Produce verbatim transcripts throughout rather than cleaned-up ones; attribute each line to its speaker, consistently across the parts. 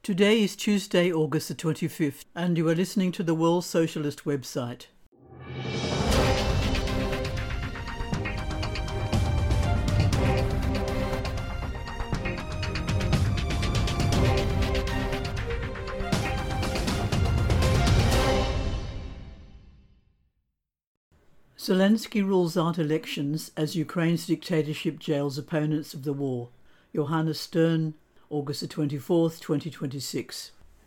Speaker 1: Today is Tuesday, August the twenty-fifth, and you are listening to the World Socialist website. Zelensky rules out elections as Ukraine's dictatorship jails opponents of the war. Johannes Stern, August the twenty-fourth, twenty twenty-six.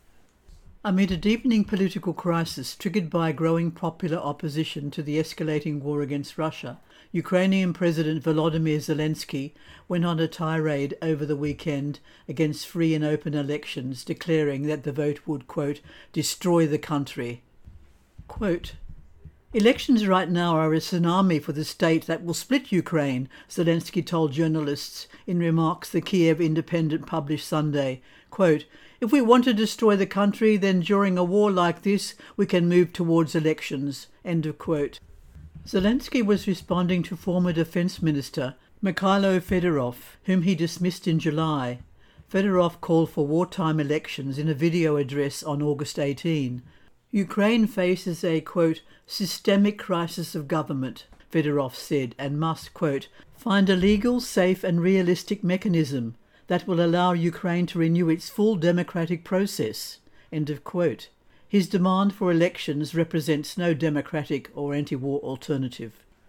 Speaker 1: Amid a deepening political crisis triggered by growing popular opposition to the escalating war against Russia, Ukrainian President Volodymyr Zelensky went on a tirade over the weekend against free and open elections, declaring that the vote would, quote, destroy the country. Quote, "Elections right now are a tsunami for the state that will split Ukraine," Zelensky told journalists in remarks the Kiev Independent published Sunday. Quote, "If we want to destroy the country, then during a war like this, we can move towards elections." End of quote. Zelensky was responding to former Defence Minister Mikhailo Fedorov, whom he dismissed in July. Fedorov called for wartime elections in a video address on August eighteenth. Ukraine faces a, quote, systemic crisis of government, Fedorov said, and must, quote, find a legal, safe and realistic mechanism that will allow Ukraine to renew its full democratic process, end of quote. His demand for elections represents no democratic or anti-war alternative.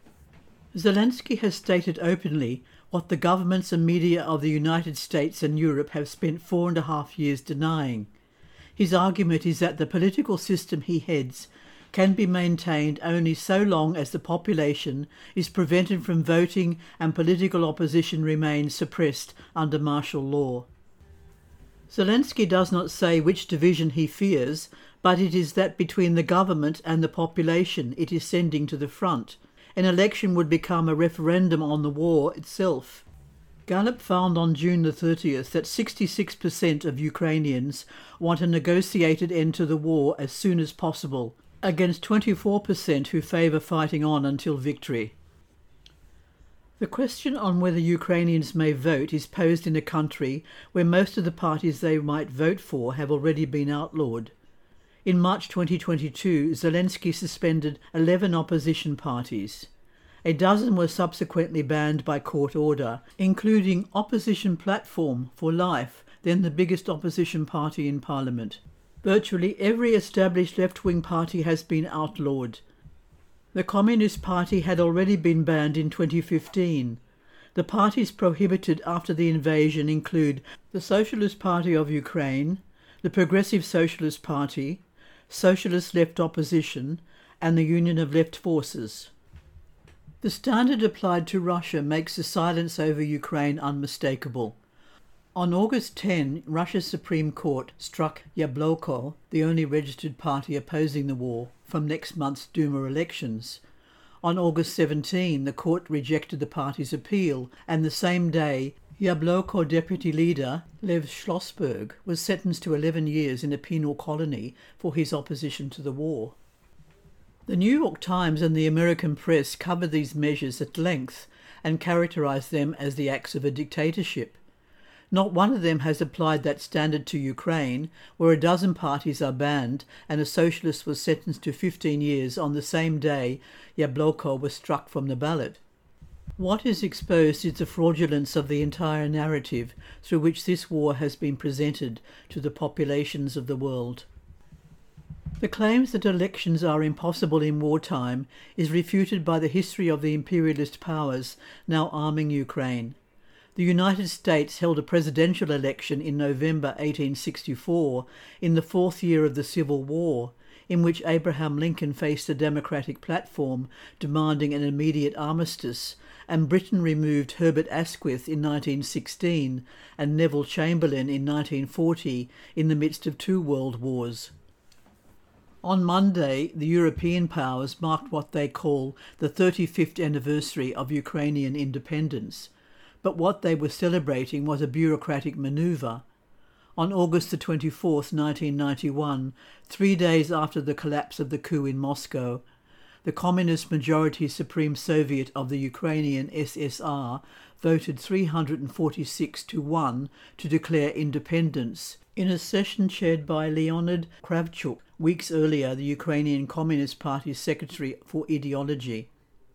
Speaker 1: Zelensky has stated openly what the governments and media of the United States and Europe have spent four and a half years denying. His argument is that the political system he heads can be maintained only so long as the population is prevented from voting and political opposition remains suppressed under martial law. Zelensky does not say which division he fears, but it is that between the government and the population it is sending to the front. An election would become a referendum on the war itself. Gallup found on June the thirtieth that sixty-six percent of Ukrainians want a negotiated end to the war as soon as possible, against twenty-four percent who favour fighting on until victory. The question on whether Ukrainians may vote is posed in a country where most of the parties they might vote for have already been outlawed. In March twenty twenty-two, Zelensky suspended eleven opposition parties. A dozen were subsequently banned by court order, including Opposition Platform for Life, then the biggest opposition party in parliament. Virtually every established left-wing party has been outlawed. The Communist Party had already been banned in twenty fifteen. The parties prohibited after the invasion include the Socialist Party of Ukraine, the Progressive Socialist Party, Socialist Left Opposition, and the Union of Left Forces. The standard applied to Russia makes the silence over Ukraine unmistakable. On August tenth, Russia's Supreme Court struck Yabloko, the only registered party opposing the war, from next month's Duma elections. On August seventeenth, the court rejected the party's appeal, and the same day, Yabloko deputy leader Lev Schlossberg was sentenced to eleven years in a penal colony for his opposition to the war. The New York Times and the American press covered these measures at length and characterized them as the acts of a dictatorship. Not one of them has applied that standard to Ukraine, where a dozen parties are banned and a socialist was sentenced to fifteen years on the same day Yabloko was struck from the ballot. What is exposed is the fraudulence of the entire narrative through which this war has been presented to the populations of the world. The claims that elections are impossible in wartime is refuted by the history of the imperialist powers now arming Ukraine. The United States held a presidential election in November eighteen sixty-four, in the fourth year of the Civil War, in which Abraham Lincoln faced a Democratic platform demanding an immediate armistice, and Britain removed Herbert Asquith in nineteen sixteen and Neville Chamberlain in nineteen forty in the midst of two world wars. On Monday, the European powers marked what they call the thirty-fifth anniversary of Ukrainian independence, but what they were celebrating was a bureaucratic manoeuvre. On August the twenty-fourth, nineteen ninety-one, three days after the collapse of the coup in Moscow, the Communist Majority Supreme Soviet of the Ukrainian S S R voted three hundred forty-six to one to declare independence, In a session chaired by Leonid Kravchuk, weeks earlier the Ukrainian Communist Party's Secretary for Ideology.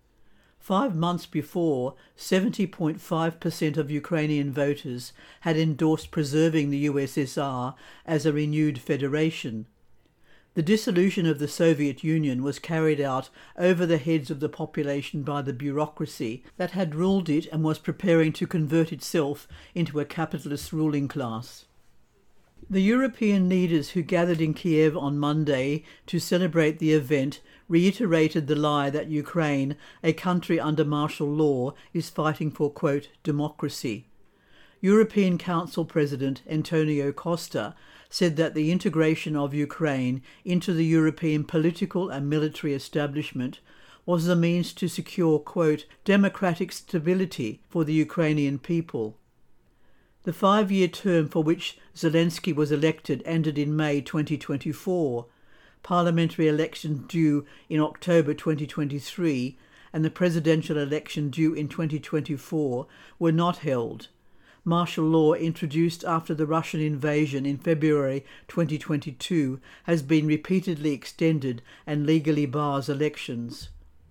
Speaker 1: Five months before, seventy point five percent of Ukrainian voters had endorsed preserving the U S S R as a renewed federation. The dissolution of the Soviet Union was carried out over the heads of the population by the bureaucracy that had ruled it and was preparing to convert itself into a capitalist ruling class. The European leaders who gathered in Kiev on Monday to celebrate the event reiterated the lie that Ukraine, a country under martial law, is fighting for, quote, democracy. European Council President Antonio Costa said that the integration of Ukraine into the European political and military establishment was the means to secure, quote, democratic stability for the Ukrainian people. The five-year term for which Zelensky was elected ended in May twenty twenty-four, parliamentary election due in October twenty twenty-three and the presidential election due in twenty twenty-four were not held. Martial law introduced after the Russian invasion in February twenty twenty-two has been repeatedly extended and legally bars elections.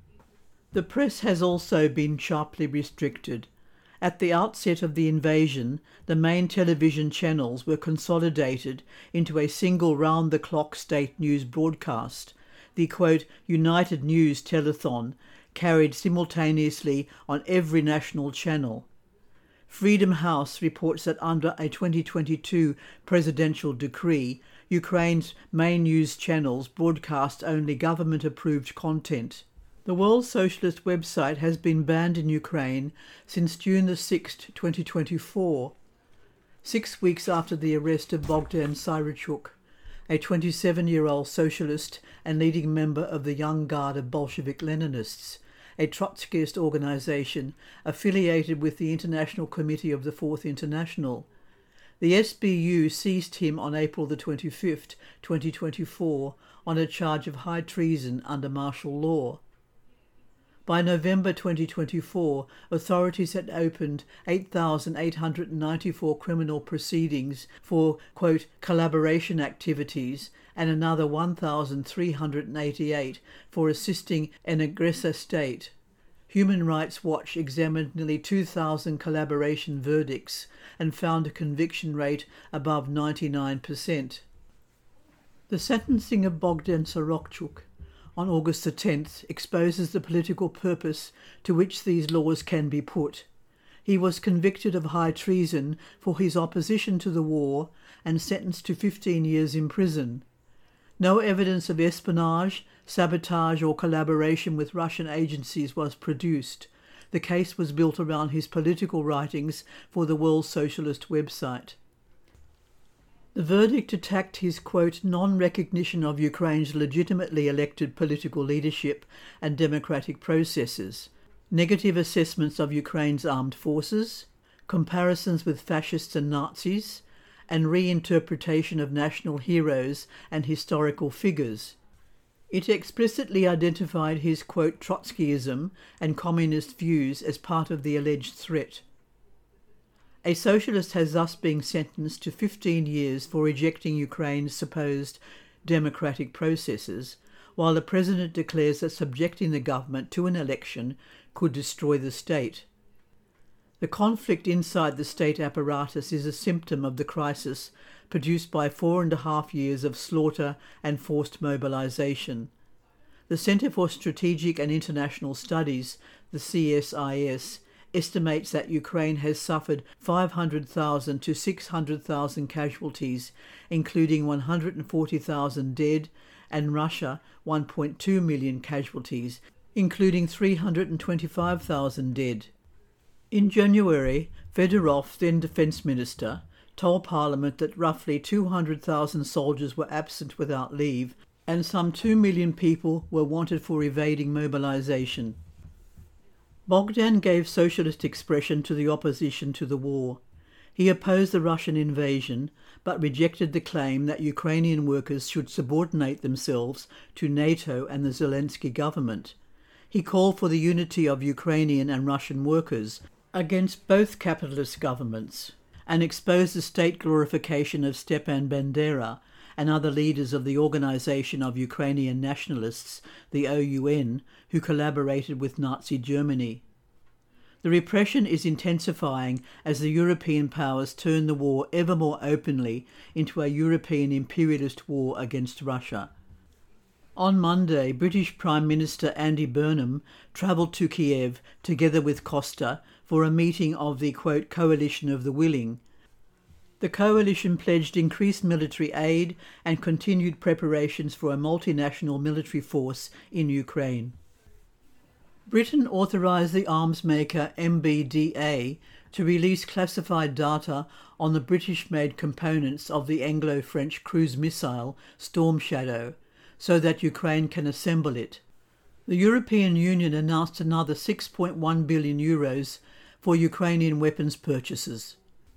Speaker 1: The press has also been sharply restricted. At the outset of the invasion, the main television channels were consolidated into a single round-the-clock state news broadcast, the, quote, United News Telethon, carried simultaneously on every national channel. Freedom House reports that under a twenty twenty-two presidential decree, Ukraine's main news channels broadcast only government-approved content. The World Socialist website has been banned in Ukraine since June the sixth, twenty twenty-four, six weeks after the arrest of Bogdan Syrachuk, a twenty-seven-year-old socialist and leading member of the Young Guard of Bolshevik-Leninists, a Trotskyist organisation affiliated with the International Committee of the Fourth International. The S B U seized him on April the twenty-fifth, twenty twenty-four, on a charge of high treason under martial law. By November twenty twenty-four, authorities had opened eight thousand eight hundred ninety-four criminal proceedings for, quote, collaboration activities and another one thousand three hundred eighty-eight for assisting an aggressor state. Human Rights Watch examined nearly two thousand collaboration verdicts and found a conviction rate above ninety-nine percent. The sentencing of Bogdan Syrachuk on August the tenth exposes the political purpose to which these laws can be put. He was convicted of high treason for his opposition to the war and sentenced to fifteen years in prison. No evidence of espionage, sabotage or collaboration with Russian agencies was produced. The case was built around his political writings for the World Socialist website. The verdict attacked his, quote, non-recognition of Ukraine's legitimately elected political leadership and democratic processes, negative assessments of Ukraine's armed forces, comparisons with fascists and Nazis, and reinterpretation of national heroes and historical figures. It explicitly identified his, quote, Trotskyism and communist views as part of the alleged threat. A socialist has thus been sentenced to fifteen years for rejecting Ukraine's supposed democratic processes, while the president declares that subjecting the government to an election could destroy the state. The conflict inside the state apparatus is a symptom of the crisis produced by four and a half years of slaughter and forced mobilization. The Centre for Strategic and International Studies, the C S I S, estimates that Ukraine has suffered five hundred thousand to six hundred thousand casualties, including one hundred forty thousand dead, and Russia one point two million casualties, including three hundred twenty-five thousand dead. In January, Fedorov, then Defence Minister, told Parliament that roughly two hundred thousand soldiers were absent without leave and some two million people were wanted for evading mobilization. Bogdan gave socialist expression to the opposition to the war. He opposed the Russian invasion, but rejected the claim that Ukrainian workers should subordinate themselves to NATO and the Zelensky government. He called for the unity of Ukrainian and Russian workers against both capitalist governments, and exposed the state glorification of Stepan Bandera and other leaders of the Organization of Ukrainian Nationalists, the O U N, who collaborated with Nazi Germany. The repression is intensifying as the European powers turn the war ever more openly into a European imperialist war against Russia. On Monday, British Prime Minister Andy Burnham travelled to Kiev together with Costa for a meeting of the, quote, Coalition of the Willing. The coalition pledged increased military aid and continued preparations for a multinational military force in Ukraine. Britain authorised the arms maker M B D A to release classified data on the British-made components of the Anglo-French cruise missile Storm Shadow, so that Ukraine can assemble it. The European Union announced another six point one billion euros for Ukrainian weapons purchases.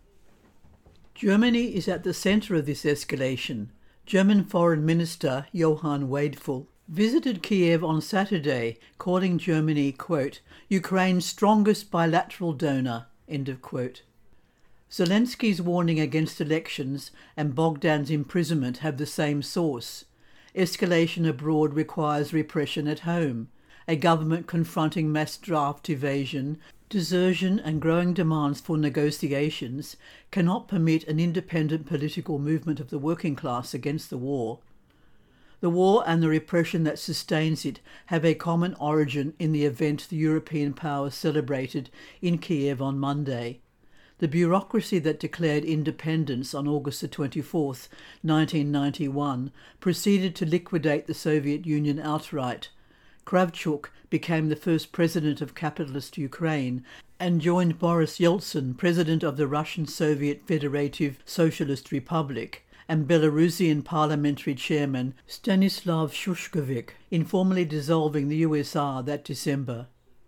Speaker 1: Germany is at the centre of this escalation. German Foreign Minister Johann Wadeful visited Kiev on Saturday, calling Germany, quote, Ukraine's strongest bilateral donor, end of quote. Zelensky's warning against elections and Bogdan's imprisonment have the same source. Escalation abroad requires repression at home. A government confronting mass draft evasion, desertion and growing demands for negotiations cannot permit an independent political movement of the working class against the war. The war and the repression that sustains it have a common origin in the event the European powers celebrated in Kiev on Monday. The bureaucracy that declared independence on August the twenty-fourth, nineteen ninety-one, proceeded to liquidate the Soviet Union outright. Kravchuk became the first president of capitalist Ukraine and joined Boris Yeltsin, president of the Russian Soviet Federative Socialist Republic, and Belarusian parliamentary chairman Stanislav Shushkovich, in formally dissolving the U S S R that December.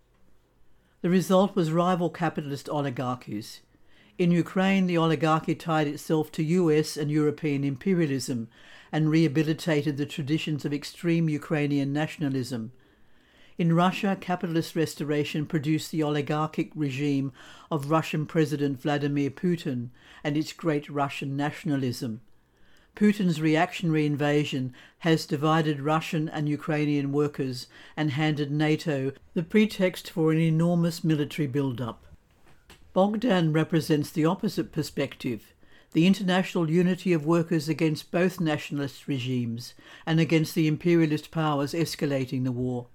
Speaker 1: The result was rival capitalist oligarchies. In Ukraine, the oligarchy tied itself to U S and European imperialism and rehabilitated the traditions of extreme Ukrainian nationalism. In Russia, capitalist restoration produced the oligarchic regime of Russian President Vladimir Putin and its great Russian nationalism. Putin's reactionary invasion has divided Russian and Ukrainian workers and handed NATO the pretext for an enormous military build-up. Bogdan represents the opposite perspective, the international unity of workers against both nationalist regimes and against the imperialist powers escalating the war.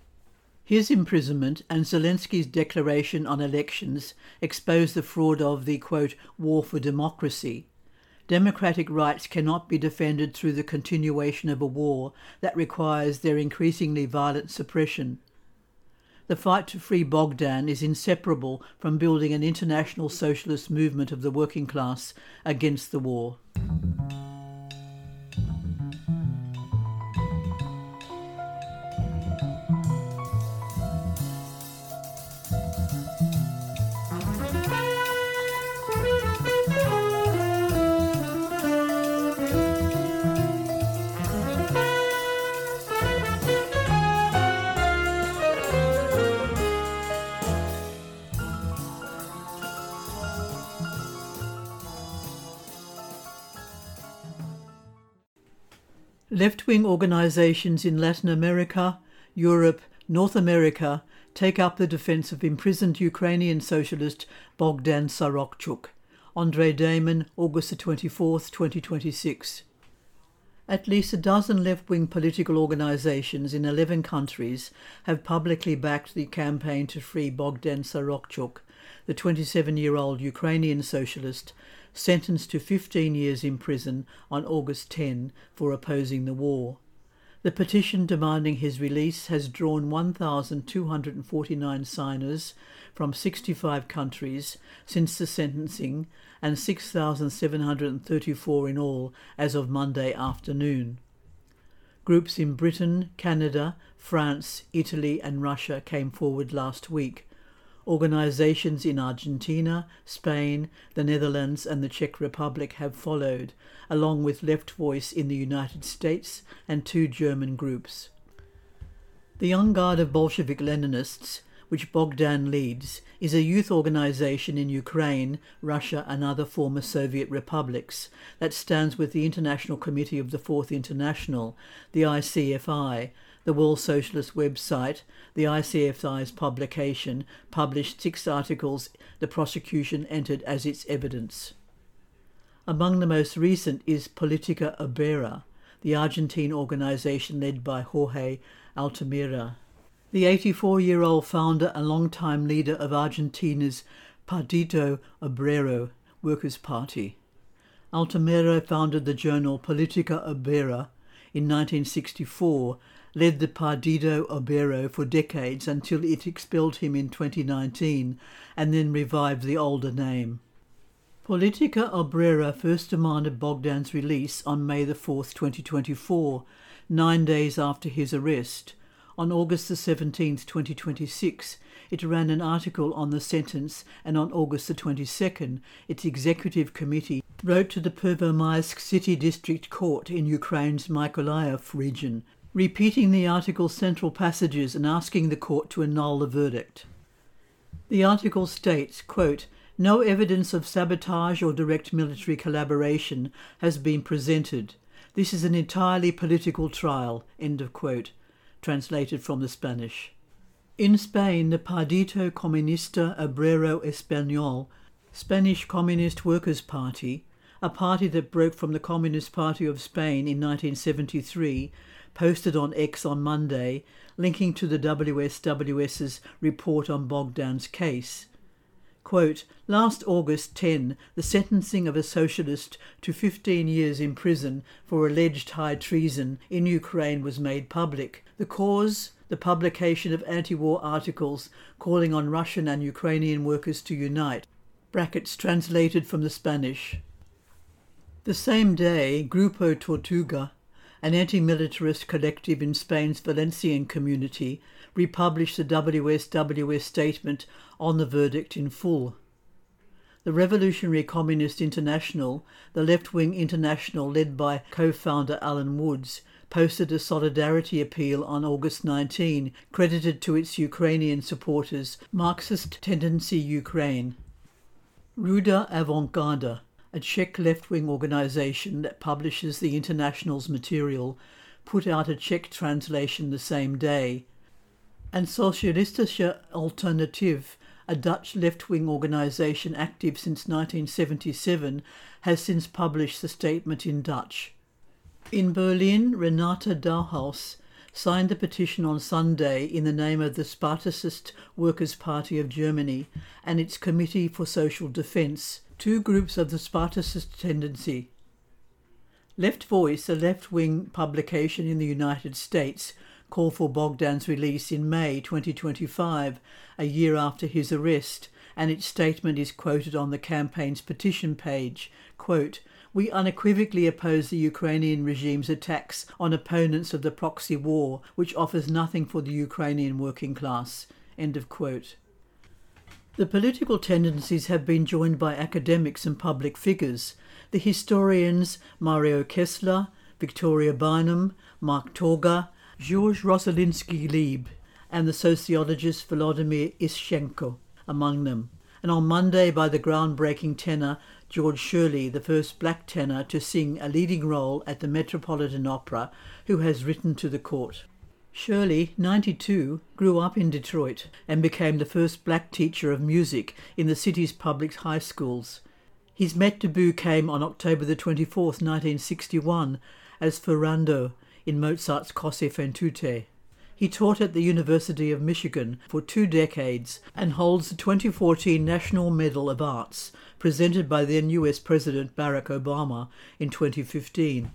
Speaker 1: His imprisonment and Zelensky's declaration on elections expose the fraud of the, quote, war for democracy. Democratic rights cannot be defended through the continuation of a war that requires their increasingly violent suppression. The fight to free Bogdan is inseparable from building an international socialist movement of the working class against the war. Left-wing organisations in Latin America, Europe, North America take up the defence of imprisoned Ukrainian socialist Bogdan Sarokchuk. Andrei Damon, August the twenty-fourth, twenty twenty-six. At least a dozen left-wing political organisations in eleven countries have publicly backed the campaign to free Bogdan Sarokchuk, the twenty-seven-year-old Ukrainian socialist sentenced to fifteen years in prison on August tenth for opposing the war. The petition demanding his release has drawn one thousand two hundred forty-nine signers from sixty-five countries since the sentencing and six thousand seven hundred thirty-four in all as of Monday afternoon. Groups in Britain, Canada, France, Italy and Russia came forward last week. Organisations in Argentina, Spain, the Netherlands and the Czech Republic have followed, along with Left Voice in the United States and two German groups. The Young Guard of Bolshevik Leninists, which Bogdan leads, is a youth organization in Ukraine, Russia and other former Soviet republics that stands with the International Committee of the Fourth International, the I C F I, the World Socialist website. The I C F I's publication published six articles the prosecution entered as its evidence. Among the most recent is Politica Obrera, the Argentine organization led by Jorge Altamira. The eighty-four-year-old founder and longtime leader of Argentina's Partido Obrero Workers' Party. Altamira founded the journal Politica Obrera in nineteen sixty-four, led the Partido Obrero for decades until it expelled him in twenty nineteen, and then revived the older name. Politica Obrera first demanded Bogdan's release on May the fourth, twenty twenty-four, nine days after his arrest. On August the seventeenth, twenty twenty-six, it ran an article on the sentence, and on August the twenty-second, its executive committee wrote to the Pervomaisk City District Court in Ukraine's Mykolaiv region, repeating the article's central passages and asking the court to annul the verdict. The article states, quote, "No evidence of sabotage or direct military collaboration has been presented. This is an entirely political trial," end of quote. Translated from the Spanish. In Spain, the Partido Comunista Obrero Español, Spanish Communist Workers' Party, a party that broke from the Communist Party of Spain in nineteen seventy-three, posted on X on Monday, linking to the W S W S's report on Bogdan's case. Quote, "Last August tenth, the sentencing of a socialist to fifteen years in prison for alleged high treason in Ukraine was made public. The cause, the publication of anti-war articles calling on Russian and Ukrainian workers to unite." Brackets translated from the Spanish. The same day, Grupo Tortuga, an anti-militarist collective in Spain's Valencian community, republished the W S W S statement on the verdict in full. The Revolutionary Communist International, the left-wing international led by co-founder Alan Woods, posted a solidarity appeal on August nineteenth, credited to its Ukrainian supporters, Marxist Tendency Ukraine. Ruda Avantgarda, a Czech left-wing organisation that publishes the International's material, put out a Czech translation the same day. And Socialistische Alternative, a Dutch left-wing organisation active since nineteen seventy-seven, has since published the statement in Dutch. In Berlin, Renata Dauhaus signed the petition on Sunday in the name of the Spartacist Workers' Party of Germany and its Committee for Social Defence, two groups of the Spartacist tendency. Left Voice, a left-wing publication in the United States, called for Bogdan's release in May twenty twenty-five, a year after his arrest, and its statement is quoted on the campaign's petition page. Quote, "We unequivocally oppose the Ukrainian regime's attacks on opponents of the proxy war, which offers nothing for the Ukrainian working class." End of quote. The political tendencies have been joined by academics and public figures. The historians Mario Kessler, Victoria Bynum, Mark Torga, George Rosalinsky-Lieb, and the sociologist Volodymyr Ischenko among them, and on Monday by the groundbreaking tenor George Shirley, the first black tenor to sing a leading role at the Metropolitan Opera, who has written to the court. Shirley, ninety-two, grew up in Detroit and became the first black teacher of music in the city's public high schools. His Met debut came on October the twenty-fourth, nineteen sixty-one, as Ferrando in Mozart's Cose fan tutte. He taught at the University of Michigan for two decades and holds the twenty fourteen National Medal of Arts, presented by then U S President Barack Obama in twenty fifteen.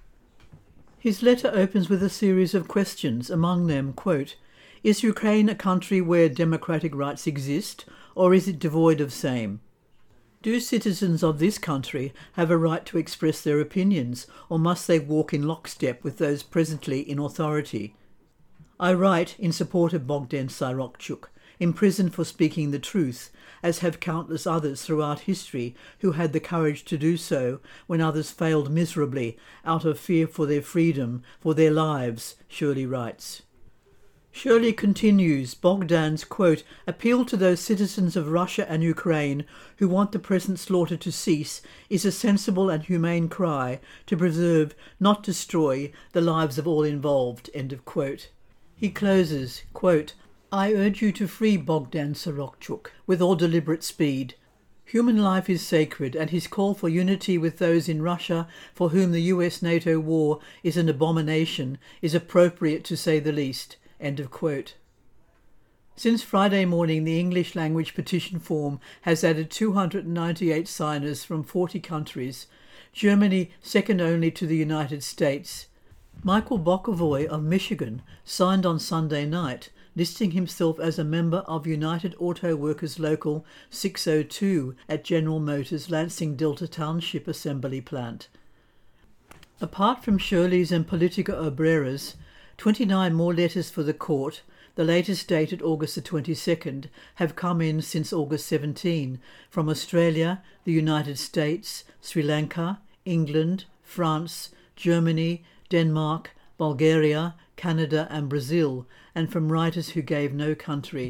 Speaker 1: His letter opens with a series of questions, among them, quote, "Is Ukraine a country where democratic rights exist, or is it devoid of same? Do citizens of this country have a right to express their opinions, or must they walk in lockstep with those presently in authority? I write in support of Bogdan Sirokchuk, imprisoned for speaking the truth, as have countless others throughout history who had the courage to do so when others failed miserably out of fear for their freedom, for their lives," Shirley writes. Shirley continues Bogdan's, quote, appeal to those citizens of Russia and Ukraine who want the present slaughter to cease is a sensible and humane cry to preserve, not destroy, the lives of all involved, end of quote. He closes, quote, I urge you to free Bogdan Sorochuk with all deliberate speed. Human life is sacred, and his call for unity with those in Russia for whom the U S NATO war is an abomination is appropriate to say the least. End of quote. Since Friday morning, the English language petition form has added two hundred ninety-eight signers from forty countries, Germany second only to the United States. Michael Bokovoy of Michigan signed on Sunday night, listing himself as a member of United Auto Workers Local six oh two at General Motors Lansing Delta Township Assembly Plant. Apart from Shirley's and Politica Obrera's, twenty-nine more letters for the court, the latest dated August the twenty-second, have come in since August seventeenth from Australia, the United States, Sri Lanka, England, France, Germany, Denmark, Bulgaria, Canada and Brazil, and from writers who gave no country.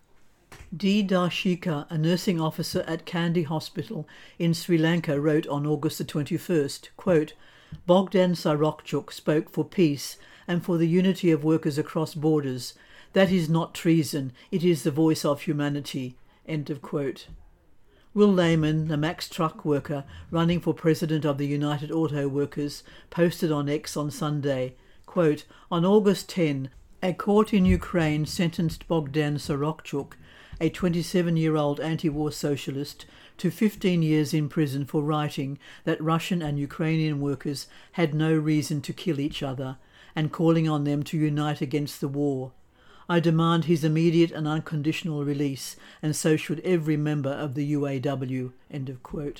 Speaker 1: D. Darshika, a nursing officer at Kandy Hospital in Sri Lanka, wrote on August the twenty-first, quote, Bogdan Sorochuk spoke for peace and for the unity of workers across borders. That is not treason, it is the voice of humanity. End of quote. Will Lehman, the Max truck worker running for president of the United Auto Workers, posted on X on Sunday, quote, on August tenth, a court in Ukraine sentenced Bogdan Sorochuk, a twenty-seven-year-old anti-war socialist, to fifteen years in prison for writing that Russian and Ukrainian workers had no reason to kill each other, and calling on them to unite against the war. I demand his immediate and unconditional release, and so should every member of the U A W." End of quote.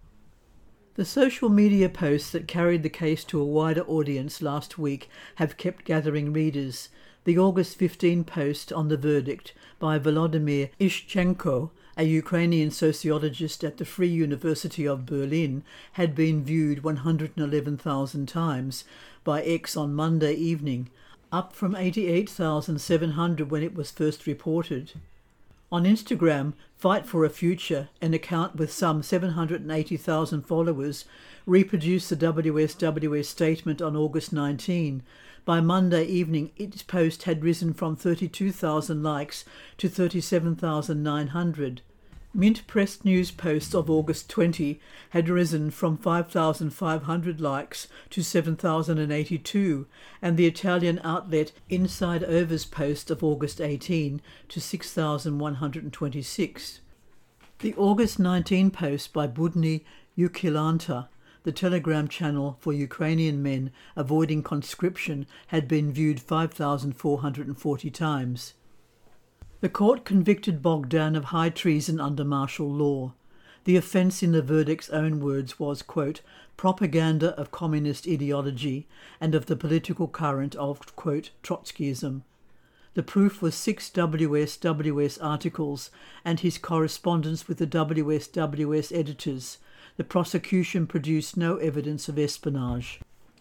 Speaker 1: The social media posts that carried the case to a wider audience last week have kept gathering readers. The August fifteenth post on the verdict by Volodymyr Ishchenko, a Ukrainian sociologist at the Free University of Berlin, had been viewed one hundred eleven thousand times by X on Monday evening, up from eighty-eight thousand seven hundred when it was first reported. On Instagram, Fight for a Future, an account with some seven hundred eighty thousand followers, reproduced the W S W S statement on August nineteenth. By Monday evening, its post had risen from thirty-two thousand likes to thirty-seven thousand nine hundred. Mint Press News posts of August twentieth had risen from five thousand five hundred likes to seven thousand eighty-two, and the Italian outlet Inside Over's post of August eighteenth to six thousand one hundred twenty-six. The August nineteenth post by Budny Ukilanta, the Telegram channel for Ukrainian men avoiding conscription, had been viewed five thousand four hundred forty times. The court convicted Bogdan of high treason under martial law. The offence, in the verdict's own words, was, quote, propaganda of communist ideology and of the political current of, quote, Trotskyism. The proof was six W S W S articles and his correspondence with the W S W S editors. The prosecution produced no evidence of espionage.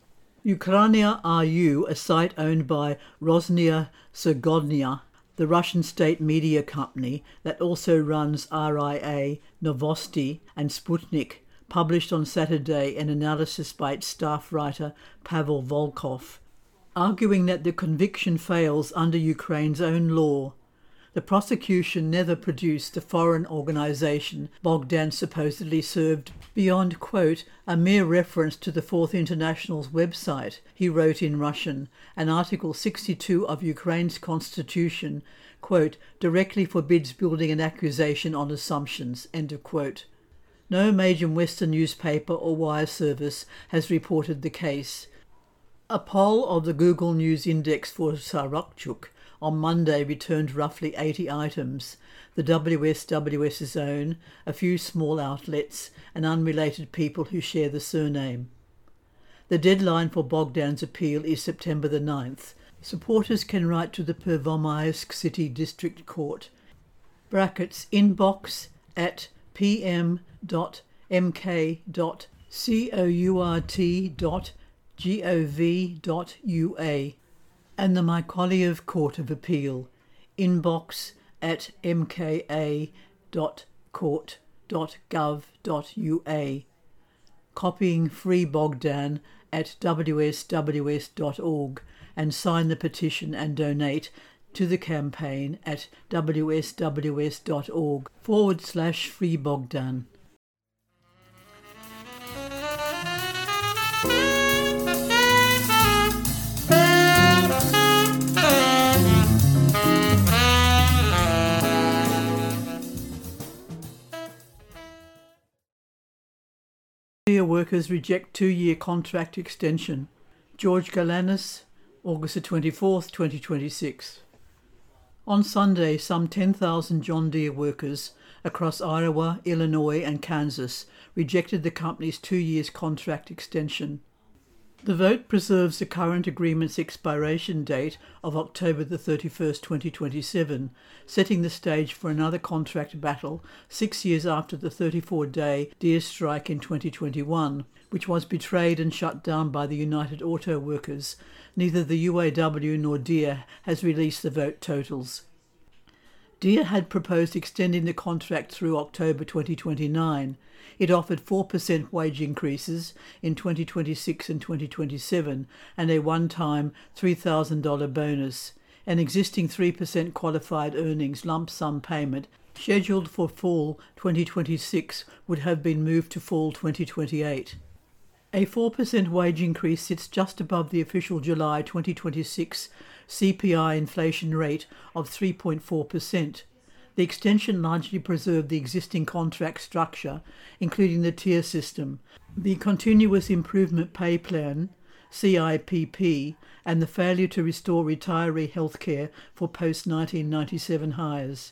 Speaker 1: Ukraina R U, a site owned by Rosnaya Zergodnya, the Russian state media company that also runs R I A, Novosti and Sputnik, published on Saturday an analysis by its staff writer Pavel Volkov, arguing that the conviction fails under Ukraine's own law. The prosecution never produced the foreign organisation Bogdan supposedly served beyond, quote, a mere reference to the Fourth International's website. He wrote in Russian, and Article sixty-two of Ukraine's constitution, quote, directly forbids building an accusation on assumptions, end of quote. No major Western newspaper or wire service has reported the case. A poll of the Google News Index for Sorochuk on Monday returned roughly eighty items, the W S W S's own, a few small outlets, and unrelated people who share the surname. The deadline for Bogdan's appeal is September the ninth. Supporters can write to the Pervomaisk City District Court. Brackets inbox at pm dot m k dot court dot gov dot u a. and the Mykolaiv Court of Appeal, inbox at m k a dot court dot gov dot u a, copying Free Bogdan at w s w s dot org, and sign the petition and donate to the campaign at w s w s dot org forward slash Free Bogdan. Deere workers reject two-year contract extension. George Galanis, August twenty-fourth, twenty twenty-six. On Sunday, some ten thousand John Deere workers across Iowa, Illinois and Kansas rejected the company's two years contract extension. The vote preserves the current agreement's expiration date of October the thirty-first, twenty twenty-seven, setting the stage for another contract battle six years after the thirty-four day Deere strike in twenty twenty-one, which was betrayed and shut down by the United Auto Workers. Neither the U A W nor Deere has released the vote totals. Deere had proposed extending the contract through October twenty twenty-nine. It offered four percent wage increases in twenty twenty-six and twenty twenty-seven and a one-time three thousand dollars bonus. An existing three percent qualified earnings lump sum payment scheduled for fall twenty twenty-six would have been moved to fall twenty twenty-eight. A four percent wage increase sits just above the official July twenty twenty-six C P I inflation rate of three point four percent. The extension largely preserved the existing contract structure, including the tier system, the Continuous Improvement Pay Plan, C I P P, and the failure to restore retiree health care for post nineteen ninety-seven hires.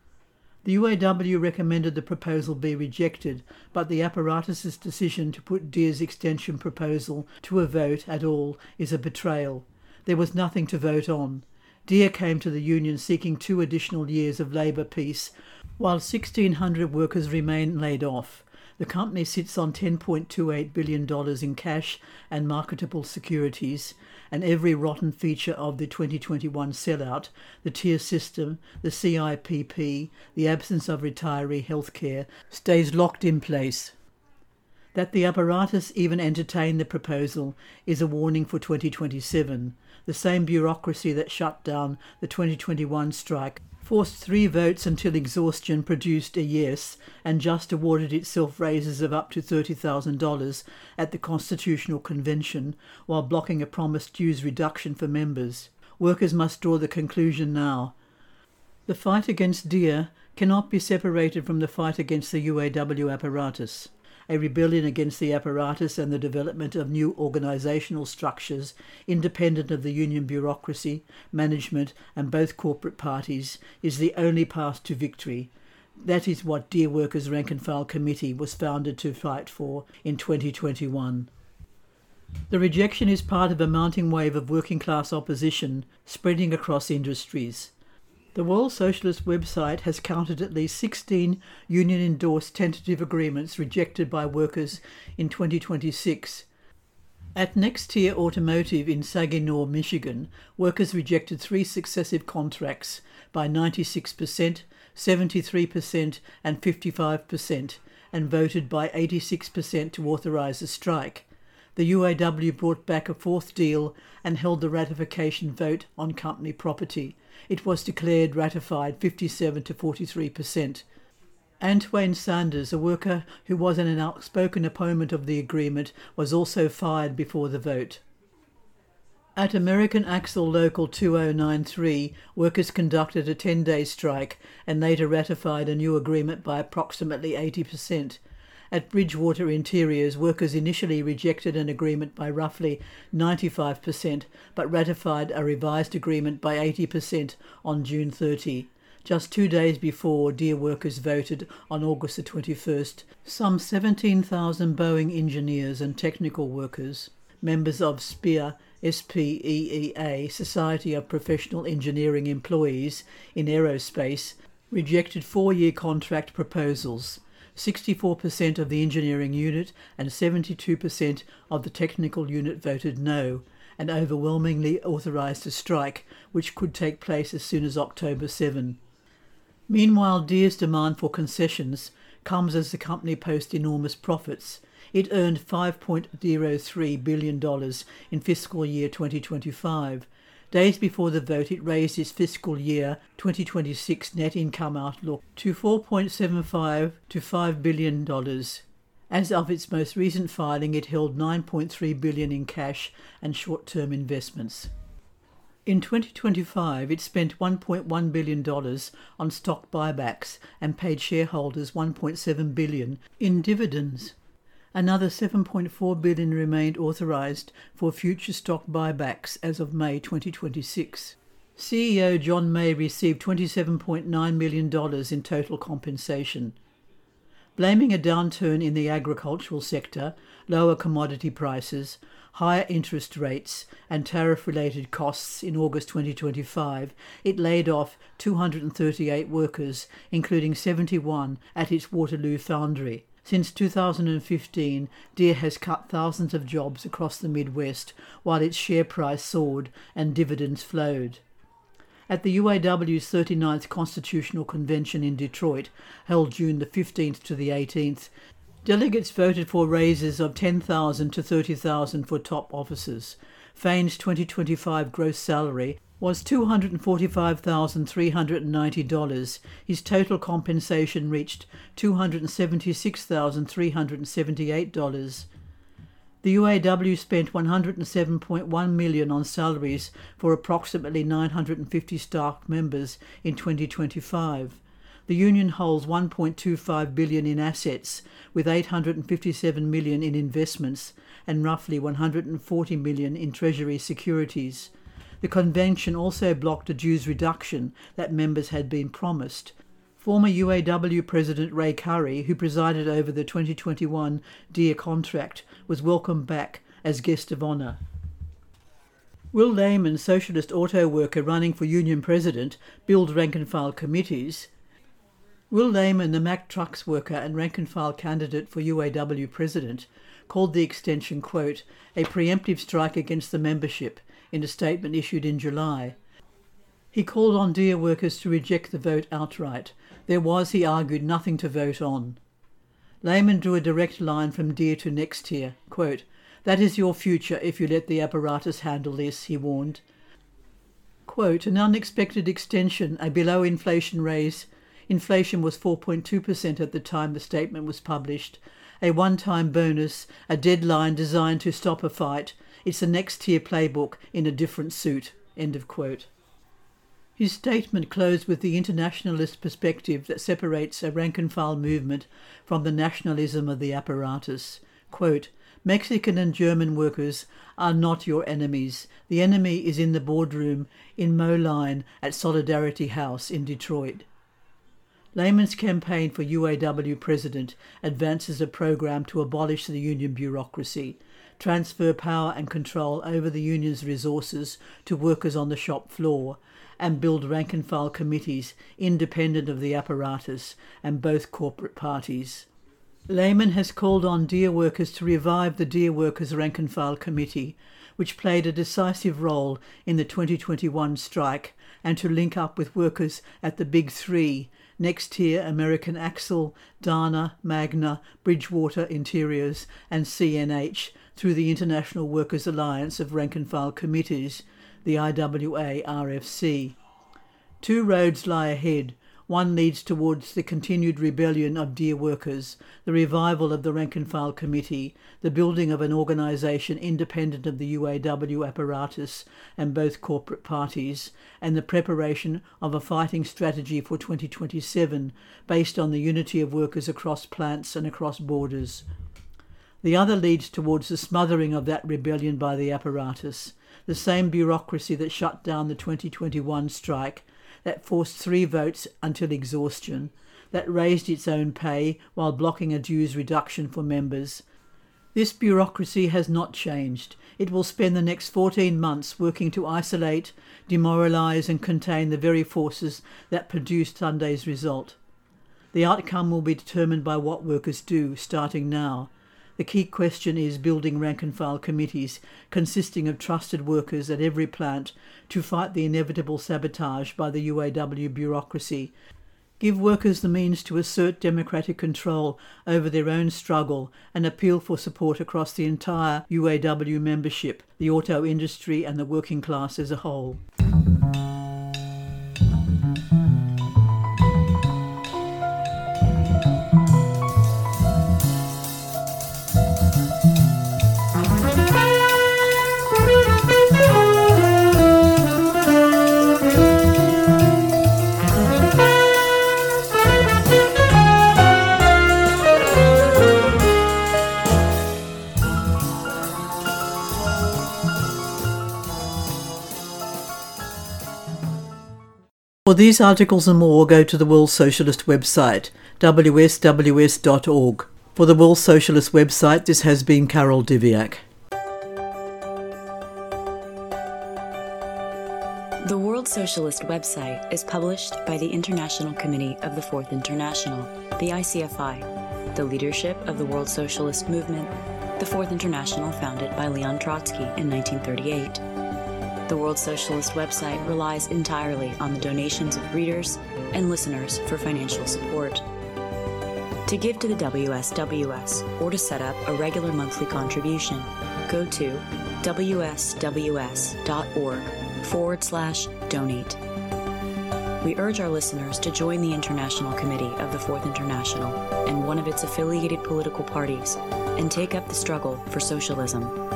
Speaker 1: The U A W recommended the proposal be rejected, but the apparatus's decision to put Deere's extension proposal to a vote at all is a betrayal. There was nothing to vote on. Deere came to the union seeking two additional years of labour peace, while sixteen hundred workers remain laid off. The company sits on ten point two eight billion dollars in cash and marketable securities, and every rotten feature of the twenty twenty-one sellout, the tier system, the C I P P, the absence of retiree health care, stays locked in place. That the apparatus even entertained the proposal is a warning for twenty twenty-seven. The same bureaucracy that shut down the twenty twenty-one strike forced three votes until exhaustion produced a yes, and just awarded itself raises of up to thirty thousand dollars at the Constitutional Convention, while blocking a promised dues reduction for members. Workers must draw the conclusion now. The fight against Deere cannot be separated from the fight against the U A W apparatus. A rebellion against the apparatus and the development of new organisational structures independent of the union bureaucracy, management and both corporate parties is the only path to victory. That is what Deere Workers Rank and File Committee was founded to fight for in twenty twenty-one. The rejection is part of a mounting wave of working class opposition spreading across industries. The World Socialist website has counted at least sixteen union-endorsed tentative agreements rejected by workers in twenty twenty-six. At Nextier Automotive in Saginaw, Michigan, workers rejected three successive contracts by ninety-six percent, seventy-three percent and fifty-five percent, and voted by eighty-six percent to authorise a strike. The U A W brought back a fourth deal and held the ratification vote on company property. It was declared ratified fifty-seven to forty-three percent. Antwain Sanders, a worker who was an outspoken opponent of the agreement, was also fired before the vote. At American Axle Local two oh nine three, workers conducted a ten-day strike and later ratified a new agreement by approximately eighty percent. At Bridgewater Interiors, workers initially rejected an agreement by roughly ninety-five percent, but ratified a revised agreement by eighty percent on June thirtieth. Just two days before Deere workers voted on August the twenty-first, some seventeen thousand Boeing engineers and technical workers, members of S P E A, S P E E A, Society of Professional Engineering Employees in Aerospace, rejected four-year contract proposals. sixty-four percent of the engineering unit and seventy-two percent of the technical unit voted no, and overwhelmingly authorised a strike, which could take place as soon as October seventh. Meanwhile, Deere's demand for concessions comes as the company posts enormous profits. It earned five point zero three billion dollars in fiscal year twenty twenty-five. Days before the vote, it raised its fiscal year twenty twenty-six net income outlook to four point seven five to five billion dollars. As of its most recent filing, it held nine point three billion dollars in cash and short-term investments. In twenty twenty-five, it spent one point one billion dollars on stock buybacks and paid shareholders one point seven billion dollars in dividends. Another seven point four billion dollars remained authorised for future stock buybacks as of May twenty twenty-six. C E O John May received twenty-seven point nine million dollars in total compensation. Blaming a downturn in the agricultural sector, lower commodity prices, higher interest rates and tariff-related costs in August twenty twenty-five, it laid off two hundred thirty-eight workers, including seventy-one at its Waterloo foundry. Since two thousand fifteen, Deere has cut thousands of jobs across the Midwest while its share price soared and dividends flowed. At the U A W's thirty-ninth Constitutional Convention in Detroit, held June the fifteenth to the eighteenth, delegates voted for raises of ten thousand dollars to thirty thousand dollars for top officers. Fain's twenty twenty-five gross salary was two hundred forty-five thousand three hundred ninety dollars. His total compensation reached two hundred seventy-six thousand three hundred seventy-eight dollars. The U A W spent one hundred seven point one million dollars on salaries for approximately nine hundred fifty staff members in twenty twenty-five. The union holds one point two five billion dollars in assets, with eight hundred fifty-seven million dollars in investments and roughly one hundred forty million dollars in Treasury securities. The convention also blocked a dues reduction that members had been promised. Former U A W President Ray Curry, who presided over the twenty twenty-one Deere contract, was welcomed back as guest of honour. Will Lehman, socialist auto worker running for union president, build rank-and-file committees? Will Lehman, the Mack Trucks worker and rank-and-file candidate for U A W president, called the extension, quote, a preemptive strike against the membership, in a statement issued in July. He called on Deere workers to reject the vote outright. There was, he argued, nothing to vote on. Lehman drew a direct line from Deere to Nexteer, quote, that is your future if you let the apparatus handle this, he warned. Quote, an unexpected extension, a below-inflation raise. Inflation was four point two percent at the time the statement was published. A one-time bonus, a deadline designed to stop a fight. It's the Nexteer playbook in a different suit. End of quote. His statement closed with the internationalist perspective that separates a rank-and-file movement from the nationalism of the apparatus. Quote, Mexican and German workers are not your enemies. The enemy is in the boardroom in Moline at Solidarity House in Detroit. Lehman's campaign for U A W president advances a program to abolish the union bureaucracy, transfer power and control over the union's resources to workers on the shop floor, and build rank-and-file committees independent of the apparatus and both corporate parties. Lehman has called on Deere workers to revive the Deere Workers Rank-and-File Committee, which played a decisive role in the twenty twenty-one strike, and to link up with workers at the Big Three, Nexteer, American Axle, Dana, Magna, Bridgewater Interiors and C N H through the International Workers' Alliance of Rank-and-File Committees, the I W A R F C. Two roads lie ahead. One leads towards the continued rebellion of Deere workers, the revival of the Rank-and-File Committee, the building of an organisation independent of the U A W apparatus and both corporate parties, and the preparation of a fighting strategy for twenty twenty-seven based on the unity of workers across plants and across borders. The other leads towards the smothering of that rebellion by the apparatus, the same bureaucracy that shut down the twenty twenty-one strike, that forced three votes until exhaustion, that raised its own pay while blocking a dues reduction for members. This bureaucracy has not changed. It will spend the next fourteen months working to isolate, demoralise and contain the very forces that produced Sunday's result. The outcome will be determined by what workers do, starting now. The key question is building rank-and-file committees consisting of trusted workers at every plant to fight the inevitable sabotage by the U A W bureaucracy. Give workers the means to assert democratic control over their own struggle and appeal for support across the entire U A W membership, the auto industry and the working class as a whole. For these articles and more, go to the World Socialist website, w s w s dot org. For the World Socialist website, this has been Carol Diviak.
Speaker 2: The World Socialist website is published by the International Committee of the Fourth International, the I C F I, the leadership of the World Socialist movement, the Fourth International founded by Leon Trotsky in nineteen thirty-eight. The World Socialist website relies entirely on the donations of readers and listeners for financial support. To give to the W S W S or to set up a regular monthly contribution, go to w s w s dot org forward slash donate. We urge our listeners to join the International Committee of the Fourth International and one of its affiliated political parties and take up the struggle for socialism.